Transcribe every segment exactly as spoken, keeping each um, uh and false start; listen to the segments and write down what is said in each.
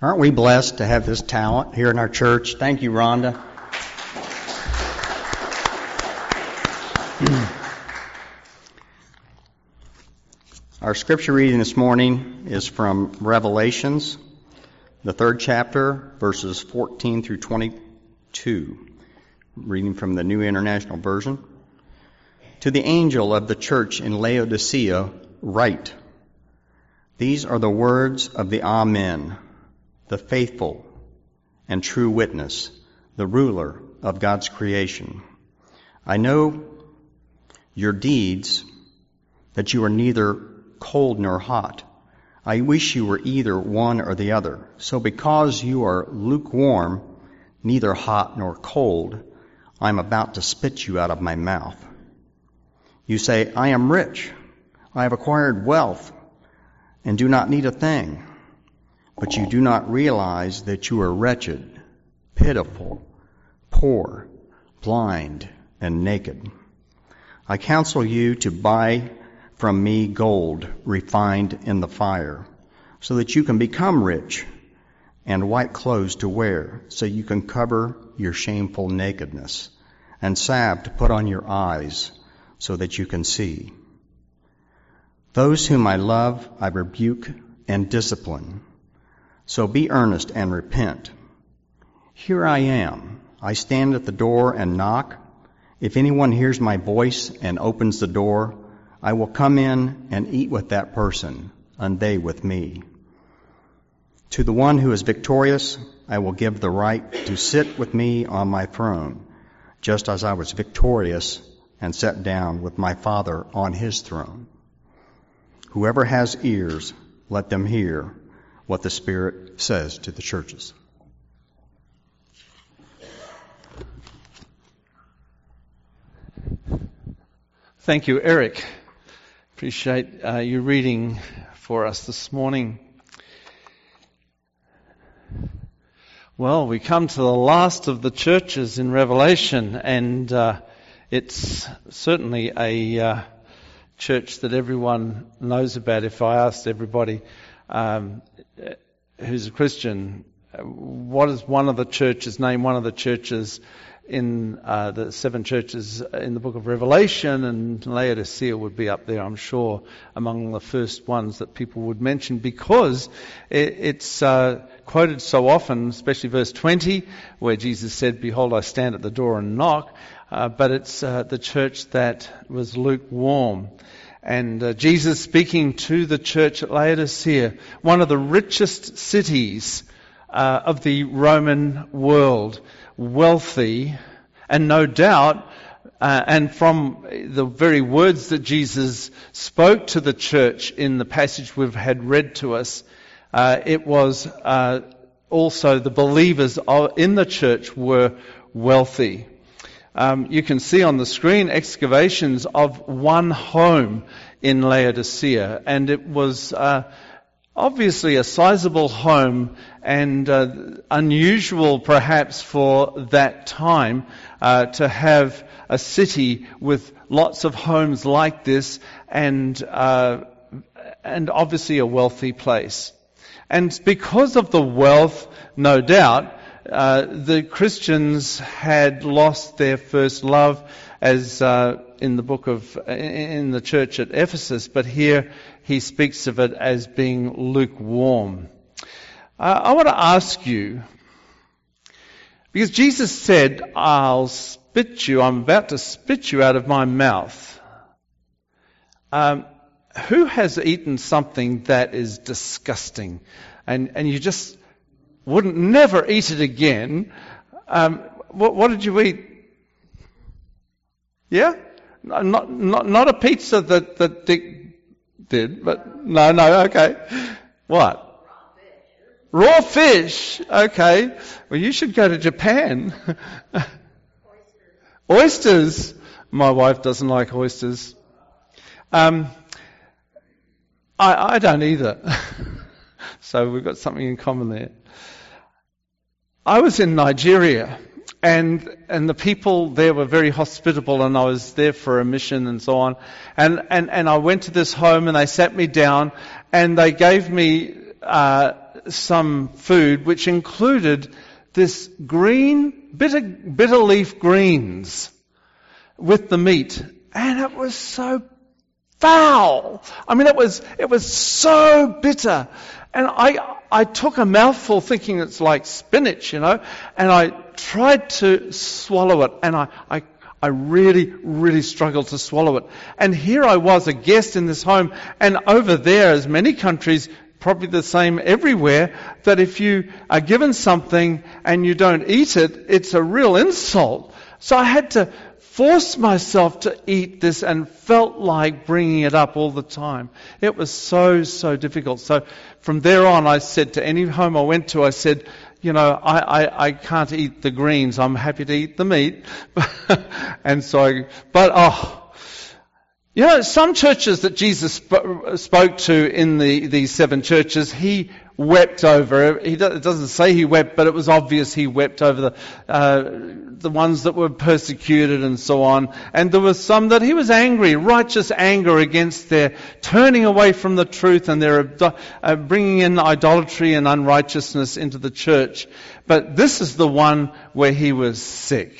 Aren't we blessed to have this talent here in our church? Thank you, Rhonda. Our scripture reading this morning is from Revelations, the third chapter, verses fourteen through twenty-two, reading from the New International Version. To the angel of the church in Laodicea, write, these are the words of the Amen, the faithful and true witness, the ruler of God's creation. I know your deeds, that you are neither cold nor hot. I wish you were either one or the other. So because you are lukewarm, neither hot nor cold, I am about to spit you out of my mouth. You say, I am rich, I have acquired wealth, and do not need a thing. But you do not realize that you are wretched, pitiful, poor, blind, and naked. I counsel you to buy from me gold refined in the fire, so that you can become rich, and white clothes to wear, so you can cover your shameful nakedness, and salve to put on your eyes, so that you can see. Those whom I love, I rebuke and discipline. So be earnest and repent. Here I am. I stand at the door and knock. If anyone hears my voice and opens the door, I will come in and eat with that person, and they with me. To the one who is victorious, I will give the right to sit with me on my throne, just as I was victorious and sat down with my Father on his throne. Whoever has ears, let them hear what the Spirit says to the churches. Thank you, Eric. Appreciate uh, you reading for us this morning. Well, we come to the last of the churches in Revelation, and uh, it's certainly a uh, church that everyone knows about. If I asked everybody um, who's a Christian, what is one of the churches, name one of the churches in uh, the seven churches in the book of Revelation, and Laodicea would be up there, I'm sure, among the first ones that people would mention, because it, it's uh, quoted so often, especially verse twenty, where Jesus said, behold, I stand at the door and knock, uh, but it's uh, the church that was lukewarm. And uh, Jesus speaking to the church at Laodicea, one of the richest cities uh, of the Roman world, wealthy, and no doubt, uh, and from the very words that Jesus spoke to the church in the passage we've had read to us, uh, it was uh, also the believers in the church were wealthy. Um, you can see on the screen excavations of one home in Laodicea, and it was uh, obviously a sizable home, and uh, unusual perhaps for that time uh, to have a city with lots of homes like this, and uh, and obviously a wealthy place. And because of the wealth, no doubt, uh, the Christians had lost their first love, as uh, in the book of in the church at Ephesus, but here he speaks of it as being lukewarm. Uh, I want to ask you, because Jesus said, I'll spit you, I'm about to spit you out of my mouth. Um, who has eaten something that is disgusting, and, and you just wouldn't never eat it again? Um, what, what did you eat? Yeah? Not, not, not a pizza that, that Dick did, but no, no, okay. What? Raw fish. Okay. Well, you should go to Japan. Oysters. Oysters. My wife doesn't like oysters. Um, I, I don't either. So we've got something in common there. I was in Nigeria, and and the people there were very hospitable, and I was there for a mission and so on. And, and, and I went to this home, and they sat me down, and they gave me uh, some food which included this green, bitter, bitter leaf greens with the meat. And it was so foul. I mean, it was, it was so bitter. And I, I took a mouthful thinking it's like spinach, you know, and I tried to swallow it, and I, I, I really, really struggled to swallow it. And here I was, a guest in this home, and over there, as many countries, probably the same everywhere, that if you are given something and you don't eat it, it's a real insult. So I had to force myself to eat this and felt like bringing it up all the time. It was so, so difficult. So from there on, I said to any home I went to, I said, you know, I, I, I can't eat the greens. I'm happy to eat the meat. and so, I, but, oh, you know, some churches that Jesus sp- spoke to in the, these seven churches, he wept over. He do, it doesn't say he wept, but it was obvious he wept over the uh, the ones that were persecuted and so on. And there was some that he was angry, righteous anger against their turning away from the truth and their uh, bringing in idolatry and unrighteousness into the church. But this is the one where he was sick.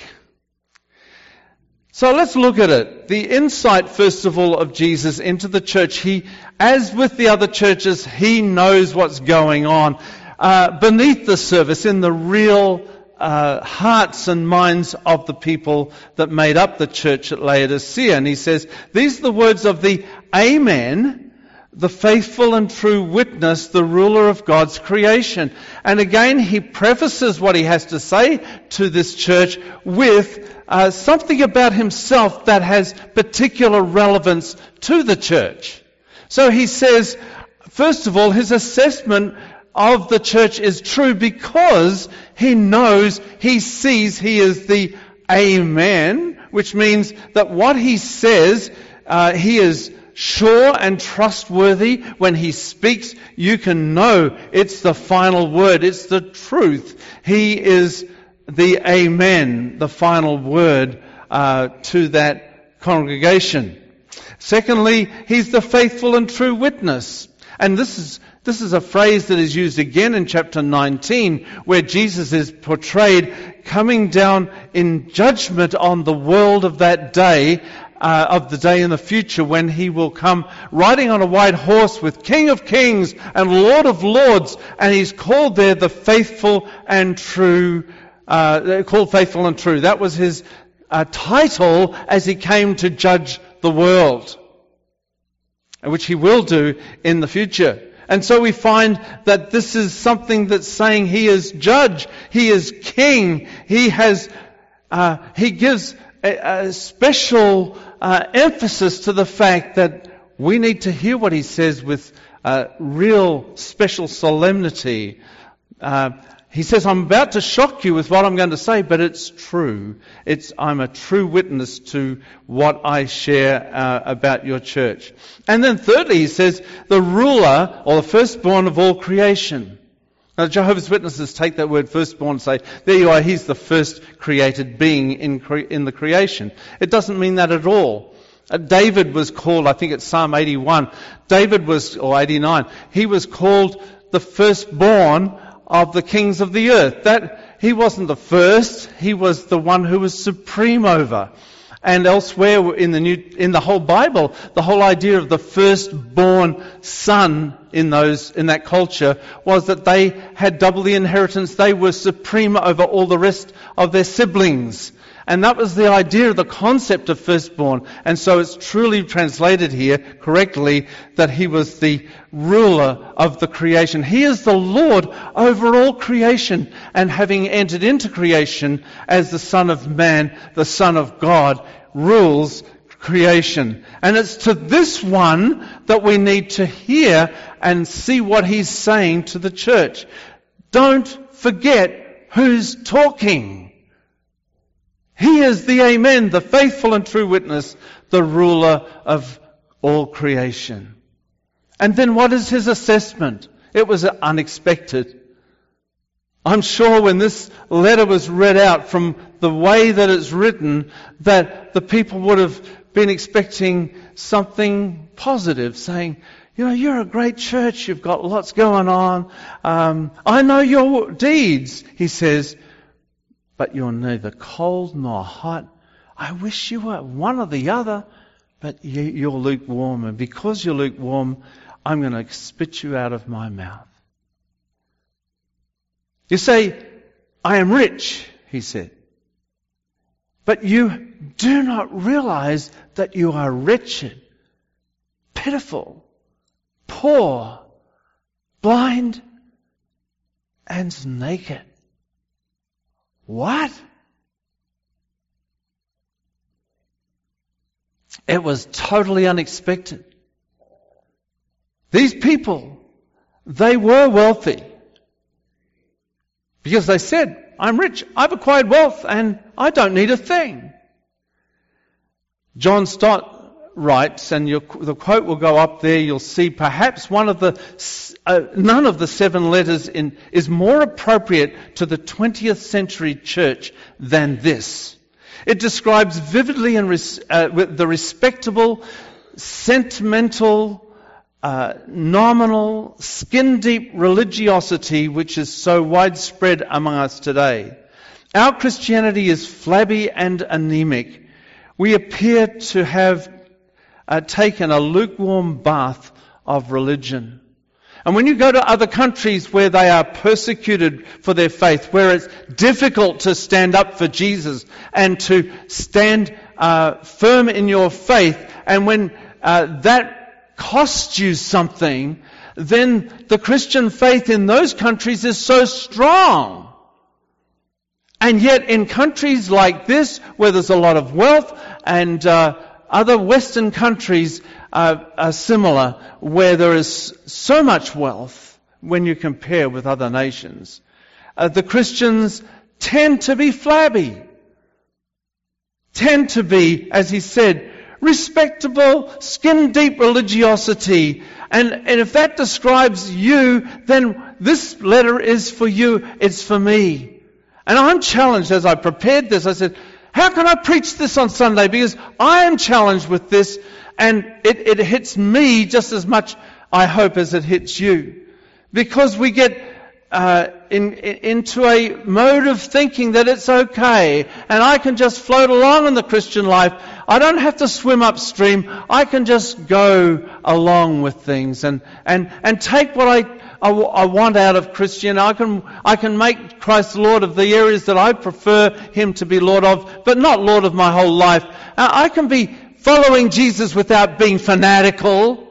So let's look at it. The insight, first of all, of Jesus into the church. He, as with the other churches, he knows what's going on uh, beneath the surface, in the real uh, hearts and minds of the people that made up the church at Laodicea. And he says, these are the words of the Amen, the faithful and true witness, the ruler of God's creation. And again, he prefaces what he has to say to this church with uh, something about himself that has particular relevance to the church. So he says, first of all, his assessment of the church is true because he knows, he sees, he is the Amen, which means that what he says, uh, he is sure and trustworthy. When he speaks, you can know it's the final word. It's the truth. He is the Amen, the final word uh, to that congregation. Secondly, he's the faithful and true witness. And this is this is a phrase that is used again in chapter nineteen, where Jesus is portrayed coming down in judgment on the world of that day, Uh, of the day in the future when he will come riding on a white horse with King of Kings and Lord of Lords, and he's called there the faithful and true, uh, called faithful and true. That was his uh, title as he came to judge the world, which he will do in the future. And so we find that this is something that's saying he is judge, he is king, he has, uh, he gives a, a special Uh, emphasis to the fact that we need to hear what he says with uh, real special solemnity. Uh, he says, I'm about to shock you with what I'm going to say, but it's true. It's I'm a true witness to what I share uh, about your church. And then thirdly, he says, the ruler or the firstborn of all creation. Now, Jehovah's Witnesses take that word firstborn and say, there you are, he's the first created being in cre- in the creation. It doesn't mean that at all. Uh, David was called, I think it's Psalm eighty-one, David was, or eighty-nine, he was called the firstborn of the kings of the earth. That he wasn't the first, he was the one who was supreme over. And elsewhere in the new, in the whole Bible, the whole idea of the firstborn son in those, in that culture was that they had double the inheritance. They were supreme over all the rest of their siblings. And that was the idea of the concept of firstborn. And so it's truly translated here correctly that he was the ruler of the creation. He is the Lord over all creation, and having entered into creation as the Son of Man, the Son of God, rules creation. And it's to this one that we need to hear and see what he's saying to the church. Don't forget who's talking. He is the Amen, the faithful and true witness, the ruler of all creation. And then what is his assessment? It was unexpected. I'm sure when this letter was read out from the way that it's written, that the people would have been expecting something positive, saying, You know, you're a great church. You've got lots going on. Um, I know your deeds, he says, but you're neither cold nor hot. I wish you were one or the other, but you, you're lukewarm. And because you're lukewarm, I'm going to spit you out of my mouth. You say, I am rich, he said. But you do not realize that you are wretched, pitiful, poor, blind, and naked. What? It was totally unexpected. These people, they were wealthy. Because they said, I'm rich, I've acquired wealth, and I don't need a thing. John Stott writes, and your, the quote will go up there, you'll see perhaps one of the, uh, none of the seven letters in, is more appropriate to the twentieth century church than this. It describes vividly and res, uh, the respectable, sentimental, uh, nominal, skin-deep religiosity which is so widespread among us today. Our Christianity is flabby and anemic. We appear to have uh, taken a lukewarm bath of religion. And when you go to other countries where they are persecuted for their faith, where it's difficult to stand up for Jesus and to stand uh, firm in your faith, and when uh, that costs you something, then the Christian faith in those countries is so strong. And yet in countries like this, where there's a lot of wealth, and uh, other Western countries uh, are similar, where there is so much wealth when you compare with other nations, uh, the Christians tend to be flabby, tend to be, as he said, respectable, skin-deep religiosity. And, and if that describes you, then this letter is for you, it's for me. And I'm challenged as I prepared this. I said, how can I preach this on Sunday? Because I am challenged with this, and it, it hits me just as much, I hope, as it hits you. Because we get uh, in, in, into a mode of thinking that it's okay, and I can just float along in the Christian life. I don't have to swim upstream. I can just go along with things and, and, and take what I I, I want out of Christian. I can, I can make Christ Lord of the areas that I prefer Him to be Lord of, but not Lord of my whole life. Uh, I can be following Jesus without being fanatical.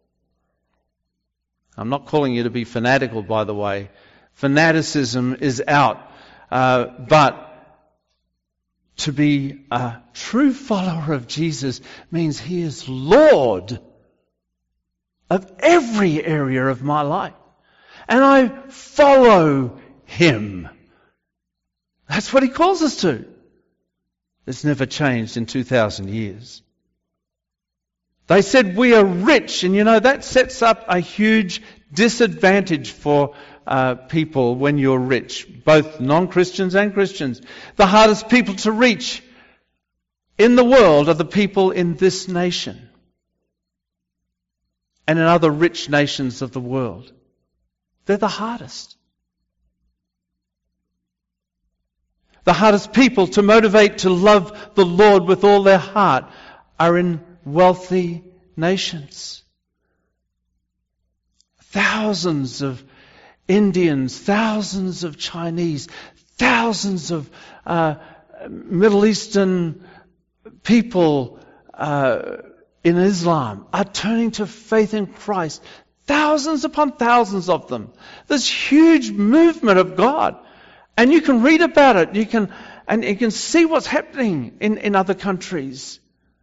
I'm not calling you to be fanatical, by the way. Fanaticism is out. Uh, but to be a true follower of Jesus means He is Lord of every area of my life. And I follow Him. That's what He calls us to. It's never changed in two thousand years. They said we are rich, and you know, that sets up a huge disadvantage for uh, people when you're rich, both non-Christians and Christians. The hardest people to reach in the world are the people in this nation and in other rich nations of the world. They're the hardest. The hardest people to motivate to love the Lord with all their heart are in wealthy nations. Thousands of Indians, thousands of Chinese, thousands of uh, Middle Eastern people uh, in Islam are turning to faith in Christ. Thousands upon thousands of them. This huge movement of God. And you can read about it. You can, and you can see what's happening in, in other countries.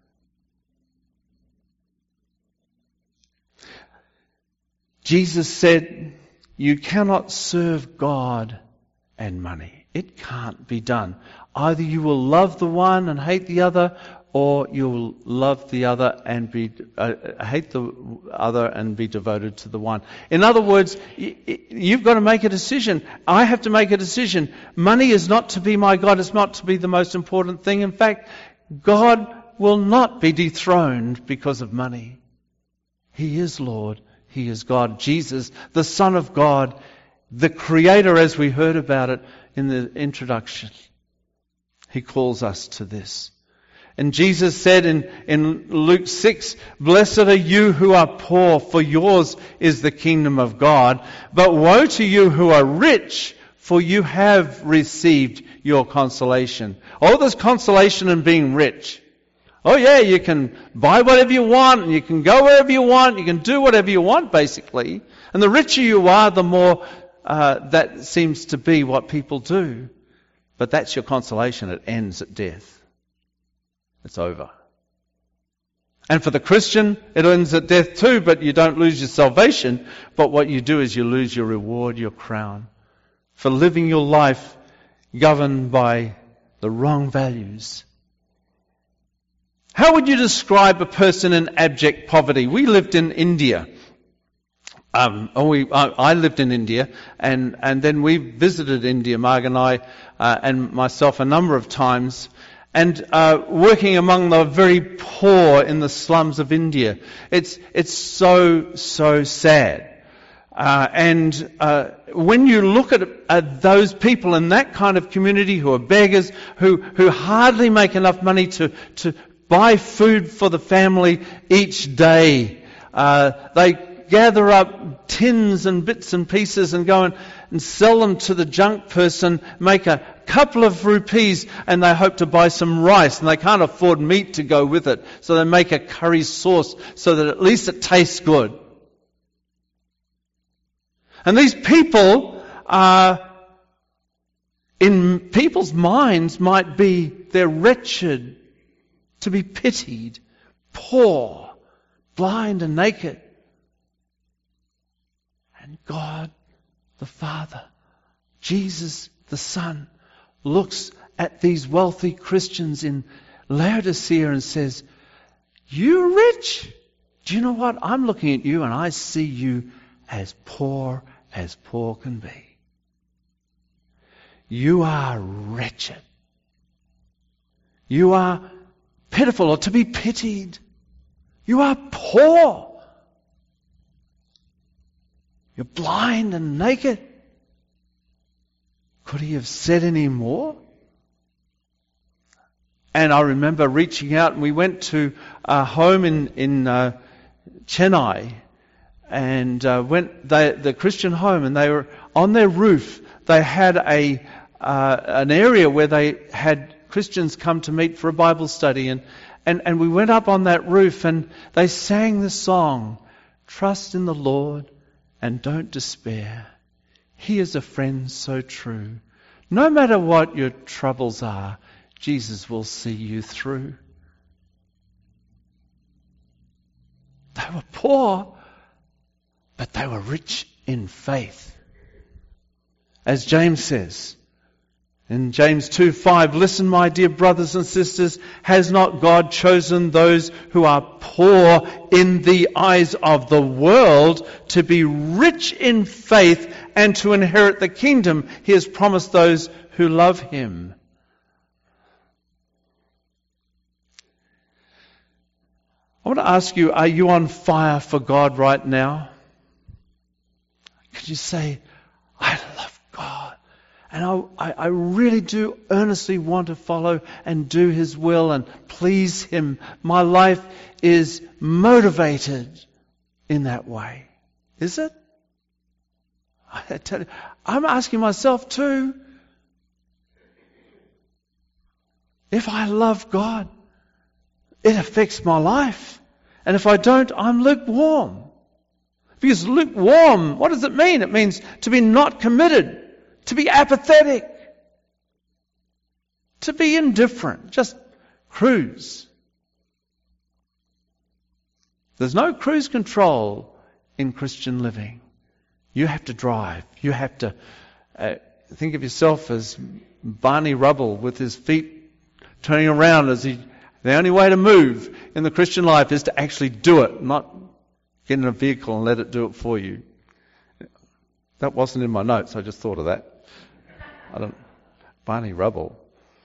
Jesus said, you cannot serve God and money. It can't be done. Either you will love the one and hate the other, or you'll love the other and be uh, hate the other and be devoted to the one. In other words, y- you've got to make a decision. I have to make a decision. Money is not to be my God. It's not to be the most important thing. In fact, God will not be dethroned because of money. He is Lord He is God. Jesus, the Son of God, the Creator, as we heard about it in the introduction. He calls us to this. And Jesus said in, in Luke six, "Blessed are you who are poor, for yours is the kingdom of God. But woe to you who are rich, for you have received your consolation." Oh, there's consolation in being rich. Oh yeah, you can buy whatever you want, and you can go wherever you want, you can do whatever you want, basically. And the richer you are, the more uh, that seems to be what people do. But that's your consolation. It ends at death. It's over. And for the Christian, it ends at death too, but you don't lose your salvation. But what you do is you lose your reward, your crown, for living your life governed by the wrong values. How would you describe a person in abject poverty? We lived in India. Um, oh, we, I, I lived in India, and, and then we visited India, Marg and I, uh, and myself a number of times. And uh, working among the very poor in the slums of India, it's it's so so sad. Uh, and uh, when you look at, at those people in that kind of community who are beggars, who who hardly make enough money to to buy food for the family each day, uh, they gather up tins and bits and pieces and go and, and sell them to the junk person, make a couple of rupees, and they hope to buy some rice, and they can't afford meat to go with it, so they make a curry sauce so that at least it tastes good. And these people are, in people's minds, might be, they're wretched, to be pitied, poor, blind and naked. And God, the Father, Jesus, the Son, looks at these wealthy Christians in Laodicea and says, "You're rich. Do you know what? I'm looking at you and I see you as poor as poor can be. You are wretched. You are pitiful or to be pitied. You are poor. You're blind and naked." Could he have said any more? And I remember reaching out, and we went to a home in in uh, Chennai, and uh, went they, the Christian home, and they were on their roof. They had a uh, an area where they had Christians come to meet for a Bible study, and and and we went up on that roof, and they sang the song, "Trust in the Lord and don't despair. He is a friend so true. No matter what your troubles are, Jesus will see you through." They were poor, but they were rich in faith. As James says in James two five, "Listen, my dear brothers and sisters, has not God chosen those who are poor in the eyes of the world to be rich in faith and to inherit the kingdom He has promised those who love Him?" I want to ask you, are you on fire for God right now? Could you say, "I love God, and I, I really do earnestly want to follow and do His will and please Him. My life is motivated in that way." Is it? I tell you, I'm asking myself too. If I love God, it affects my life. And if I don't, I'm lukewarm. Because lukewarm, what does it mean? It means to be not committed, to be apathetic, to be indifferent, just cruise. There's no cruise control in Christian living. You have to drive. You have to uh, think of yourself as Barney Rubble with his feet turning around as he... The only way to move in the Christian life is to actually do it, not get in a vehicle and let it do it for you. That wasn't in my notes. I just thought of that. I don't... Barney Rubble.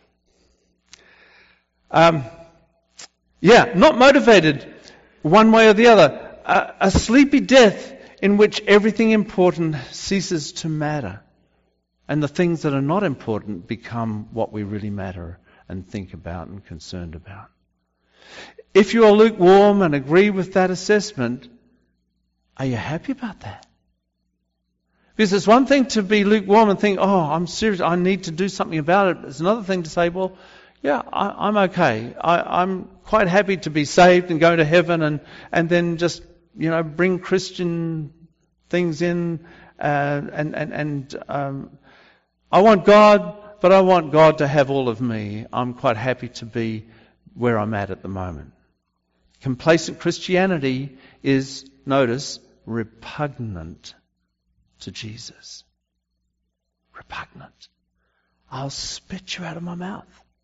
Um, yeah, not motivated one way or the other. A, a sleepy death in which everything important ceases to matter, and the things that are not important become what we really matter and think about and concerned about. If you are lukewarm and agree with that assessment, are you happy about that? Because it's one thing to be lukewarm and think, oh, I'm serious, I need to do something about it. It's another thing to say, well, yeah, I, I'm okay. I, I'm quite happy to be saved and go to heaven and, and then just, you know, bring Christian things in uh, and, and, and um, I want God, but I want God to have all of me. I'm quite happy to be where I'm at at the moment. Complacent Christianity is, notice, repugnant to Jesus. Repugnant. I'll spit you out of my mouth.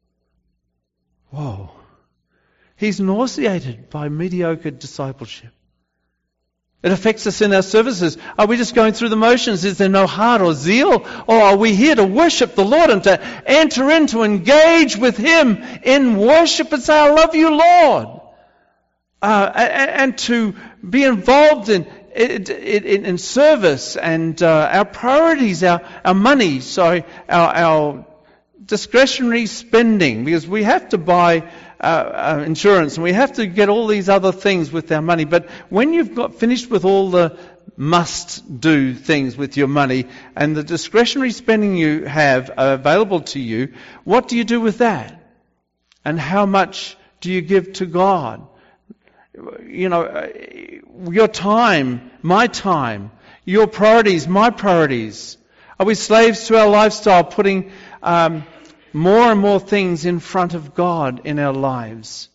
Whoa. He's nauseated by mediocre discipleship. It affects us in our services. Are we just going through the motions? Is there no heart or zeal? Or are we here to worship the Lord and to enter in, to engage with Him in worship and say, I love you, Lord? Uh, and, and to be involved in in, in, in service and uh, our priorities, our, our money, sorry, our, our discretionary spending, because we have to buy uh, uh, insurance and we have to get all these other things with our money. But when you've got finished with all the must-do things with your money and the discretionary spending you have available to you, what do you do with that? And how much do you give to God? You know, your time, my time, your priorities, my priorities. Are we slaves to our lifestyle, putting um, more and more things in front of God in our lives?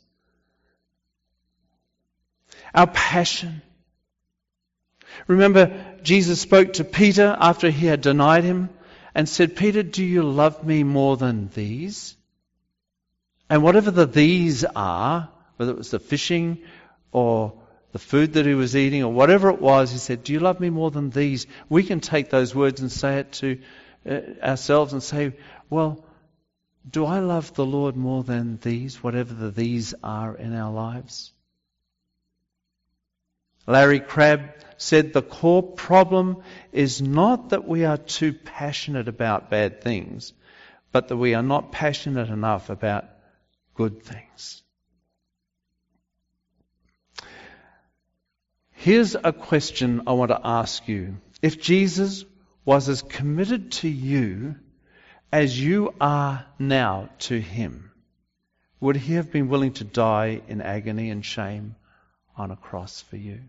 Our passion. Remember, Jesus spoke to Peter after he had denied him and said, Peter, do you love me more than these? And whatever the these are, whether it was the fishing or the food that he was eating or whatever it was, he said, do you love me more than these? We can take those words and say it to uh, ourselves and say, well, do I love the Lord more than these, whatever the these are in our lives? Larry Crabb said the core problem is not that we are too passionate about bad things, but that we are not passionate enough about good things. Here's a question I want to ask you. If Jesus was as committed to you as you are now to Him, would He have been willing to die in agony and shame on a cross for you?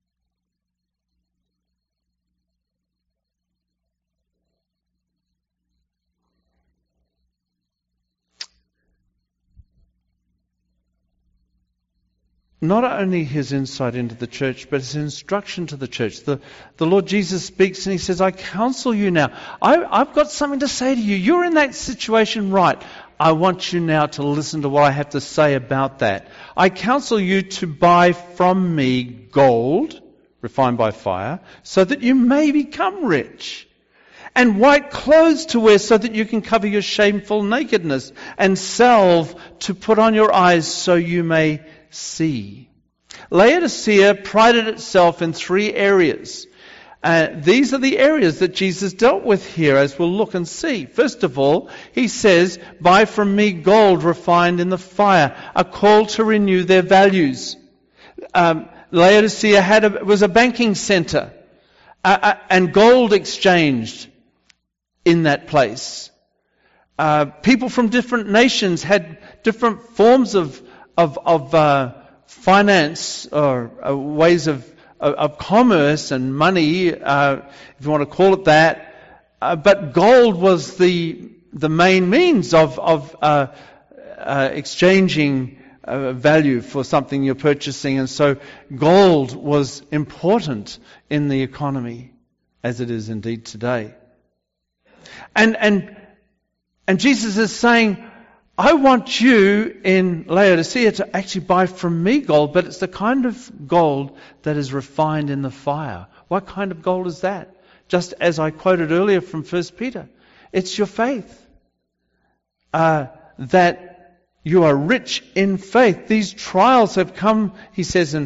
Not only His insight into the church, but His instruction to the church. The, the Lord Jesus speaks and He says, I counsel you now. I, I've got something to say to you. You're in that situation, right? I want you now to listen to what I have to say about that. I counsel you to buy from me gold, refined by fire, so that you may become rich. And white clothes to wear so that you can cover your shameful nakedness. And salve to put on your eyes so you may see. Laodicea prided itself in three areas. Uh, these are the areas that Jesus dealt with here, as we'll look and see. First of all, He says, buy from me gold refined in the fire, a call to renew their values. Um, Laodicea had a, was a banking center, uh, uh, and gold exchanged in that place. Uh, people from different nations had different forms of of, of uh, finance or uh, ways of, of, of commerce and money, uh, if you want to call it that. Uh, but gold was the the main means of, of uh, uh, exchanging uh, value for something you're purchasing. And so gold was important in the economy, as it is indeed today. And and and Jesus is saying, I want you in Laodicea to actually buy from me gold, but it's the kind of gold that is refined in the fire. What kind of gold is that? Just as I quoted earlier from First Peter. It's your faith. Uh, that you are rich in faith. These trials have come, he says in,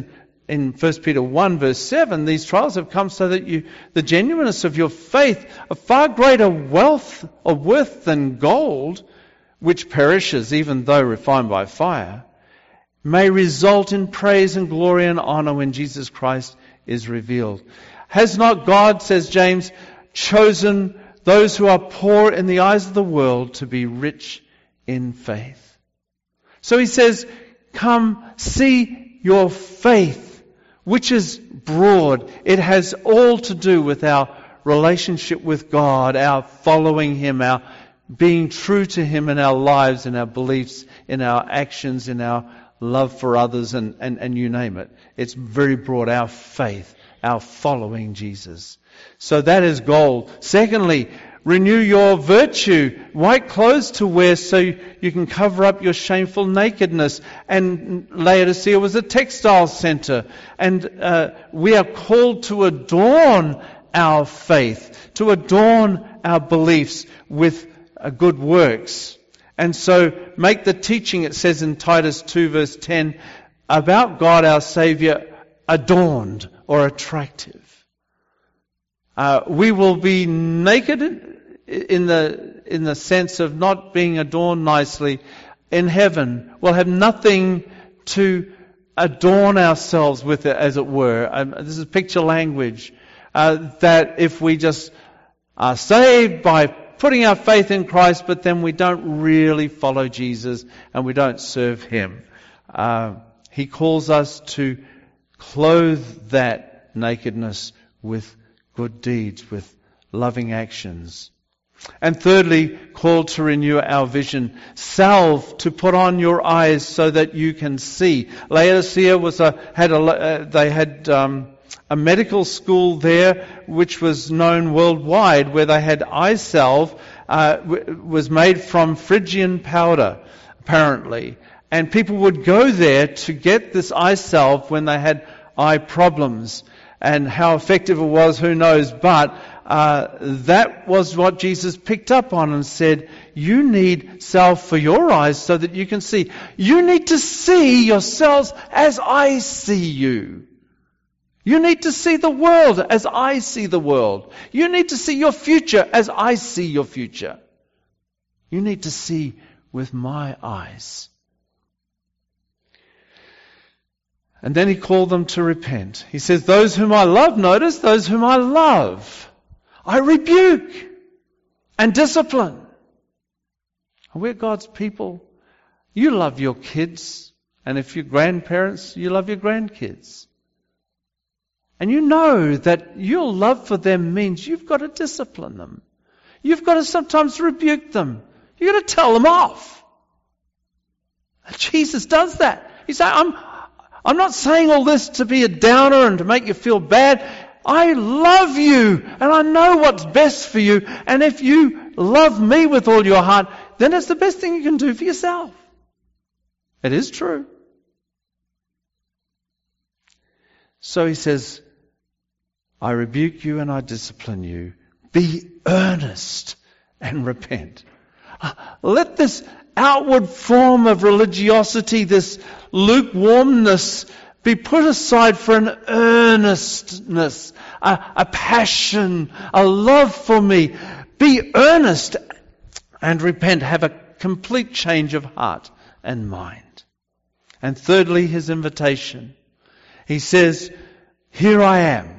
in First Peter one verse seven, these trials have come so that you, the genuineness of your faith, a far greater wealth or worth than gold, which perishes even though refined by fire, may result in praise and glory and honor when Jesus Christ is revealed. Has not God, says James, chosen those who are poor in the eyes of the world to be rich in faith? So he says, come see your faith, which is broad. It has all to do with our relationship with God, our following Him, our being true to Him in our lives, in our beliefs, in our actions, in our love for others, and, and, and you name it. It's very broad, our faith, our following Jesus. So that is gold. Secondly, renew your virtue. White clothes to wear so you can cover up your shameful nakedness. And Laodicea was a textile center. And uh, we are called to adorn our faith, to adorn our beliefs with uh, good works. And so make the teaching, it says in Titus two verse ten, about God our Savior adorned or attractive. Uh, we will be naked in the in the sense of not being adorned nicely in heaven. We'll have nothing to adorn ourselves with, as it were. Um, this is picture language. Uh, that if we just are saved by putting our faith in Christ, but then we don't really follow Jesus and we don't serve Him. Uh, he calls us to clothe that nakedness with good deeds, with loving actions. And thirdly, called to renew our vision. Salve to put on your eyes so that you can see. Laodicea was a, had a, uh, they had um, a medical school there which was known worldwide, where they had eye salve, uh, w- was made from Phrygian powder, apparently. And people would go there to get this eye salve when they had eye problems. And how effective it was, who knows, but uh, that was what Jesus picked up on and said, you need salve for your eyes so that you can see. You need to see yourselves as I see you. You need to see the world as I see the world. You need to see your future as I see your future. You need to see with my eyes. And then he called them to repent. He says, those whom I love, notice, those whom I love, I rebuke and discipline. We're God's people. You love your kids. And if you're grandparents, you love your grandkids. And you know that your love for them means you've got to discipline them. You've got to sometimes rebuke them. You've got to tell them off. Jesus does that. He said, I'm, I'm not saying all this to be a downer and to make you feel bad. I love you and I know what's best for you. And if you love me with all your heart, then it's the best thing you can do for yourself. It is true. So he says, I rebuke you and I discipline you. Be earnest and repent. Let this outward form of religiosity, this lukewarmness, be put aside for an earnestness, a, a passion, a love for me. Be earnest and repent. Have a complete change of heart and mind. And thirdly, his invitation. He says, here I am.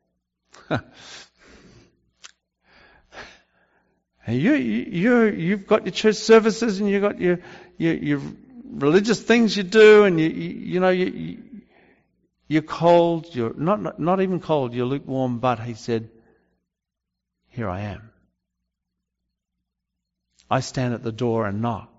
You, you, you've got your church services and you've got your, your, your religious things you do, and you, you, you know, you, you're cold, you're not, not, not even cold, you're lukewarm, but he said, here I am. I stand at the door and knock.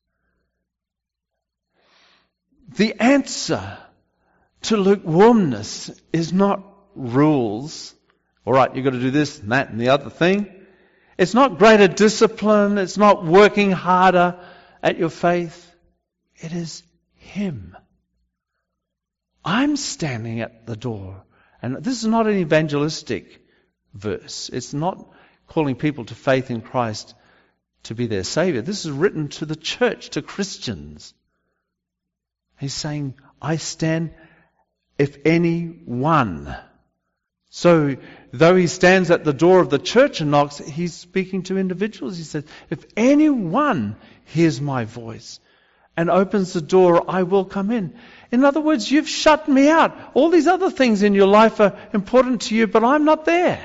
The answer to lukewarmness is not rules. All right, you've got to do this and that and the other thing. It's not greater discipline. It's not working harder at your faith. It is Him. I'm standing at the door. And this is not an evangelistic verse. It's not calling people to faith in Christ to be their Savior. This is written to the church, to Christians. He's saying, I stand if any one. So, though he stands at the door of the church and knocks, he's speaking to individuals. He says, if anyone hears my voice and opens the door, I will come in. In other words, you've shut me out. All these other things in your life are important to you, but I'm not there.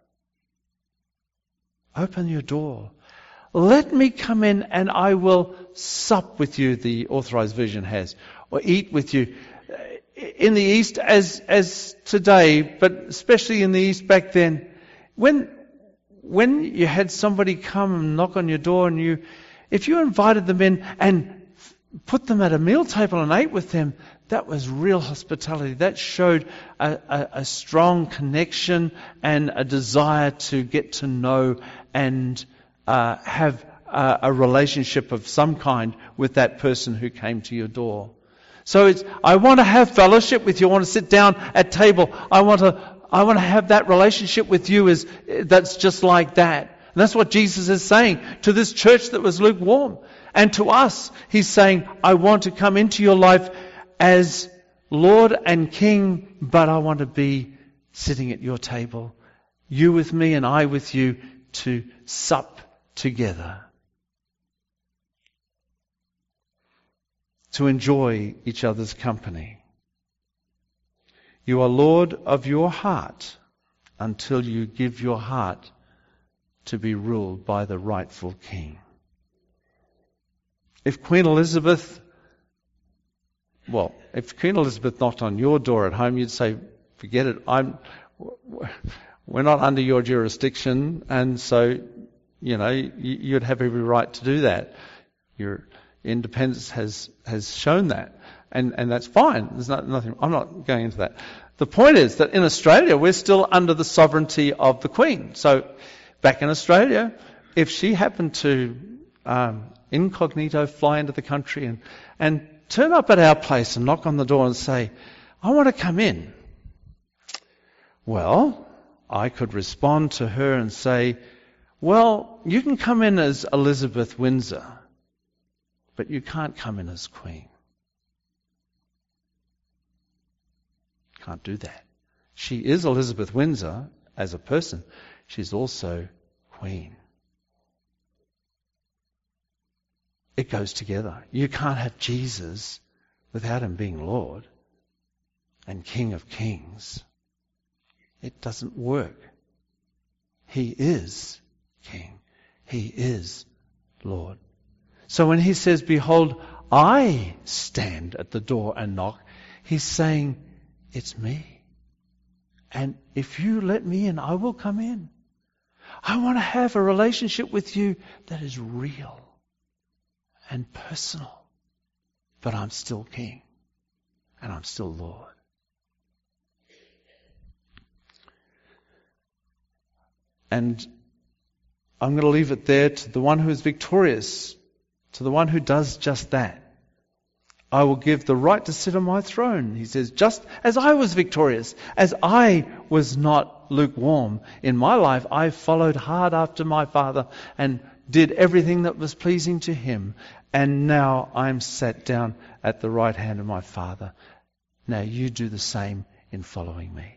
Open your door. Let me come in and I will sup with you, the Authorized Version has, or eat with you. In the East, as as today, but especially in the East back then, when when you had somebody come and knock on your door, and you, if you invited them in and put them at a meal table and ate with them, that was real hospitality. That showed a, a, a strong connection and a desire to get to know and uh, have a, a relationship of some kind with that person who came to your door. So it's, I want to have fellowship with you. I want to sit down at table. I want to, I want to have that relationship with you as, that's just like that. And that's what Jesus is saying to this church that was lukewarm. And to us, He's saying, I want to come into your life as Lord and King, but I want to be sitting at your table. You with me and I with you to sup together. To enjoy each other's company. You are Lord of your heart until you give your heart to be ruled by the rightful King. If Queen Elizabeth, well, if Queen Elizabeth knocked on your door at home, you'd say, forget it, I'm, we're not under your jurisdiction, and so, you know, you'd have every right to do that. You're Independence has, has shown that. And, and that's fine. There's not, nothing, I'm not going into that. The point is that in Australia, we're still under the sovereignty of the Queen. So back in Australia, if she happened to um, incognito fly into the country and, and turn up at our place and knock on the door and say, I want to come in. Well, I could respond to her and say, well, you can come in as Elizabeth Windsor, but you can't come in as Queen. Can't do that. She is Elizabeth Windsor as a person. She's also Queen. It goes together. You can't have Jesus without Him being Lord and King of Kings. It doesn't work. He is King. He is Lord. So when He says, behold, I stand at the door and knock, He's saying, it's me. And if you let me in, I will come in. I want to have a relationship with you that is real and personal. But I'm still King. And I'm still Lord. And I'm going to leave it there to the one who is victorious, to the one who does just that. I will give the right to sit on my throne. He says, just as I was victorious, as I was not lukewarm in my life, I followed hard after my Father and did everything that was pleasing to Him. And now I'm sat down at the right hand of my Father. Now you do the same in following me.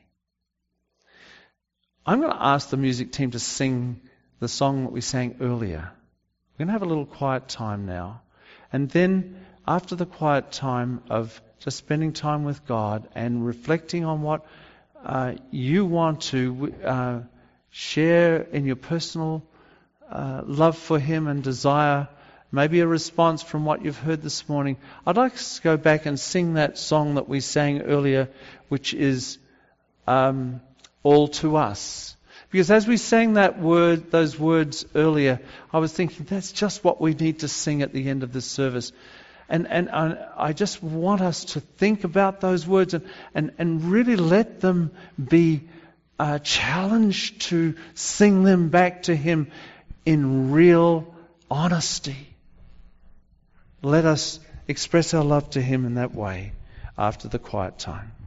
I'm going to ask the music team to sing the song that we sang earlier. We're going to have a little quiet time now. And then after the quiet time of just spending time with God and reflecting on what uh, you want to uh, share in your personal uh, love for Him and desire, maybe a response from what you've heard this morning, I'd like us to go back and sing that song that we sang earlier, which is um, All to Us. Because as we sang that word, those words earlier, I was thinking that's just what we need to sing at the end of this service. And and I just want us to think about those words and, and, and really let them be uh, challenged to sing them back to Him in real honesty. Let us express our love to Him in that way after the quiet time.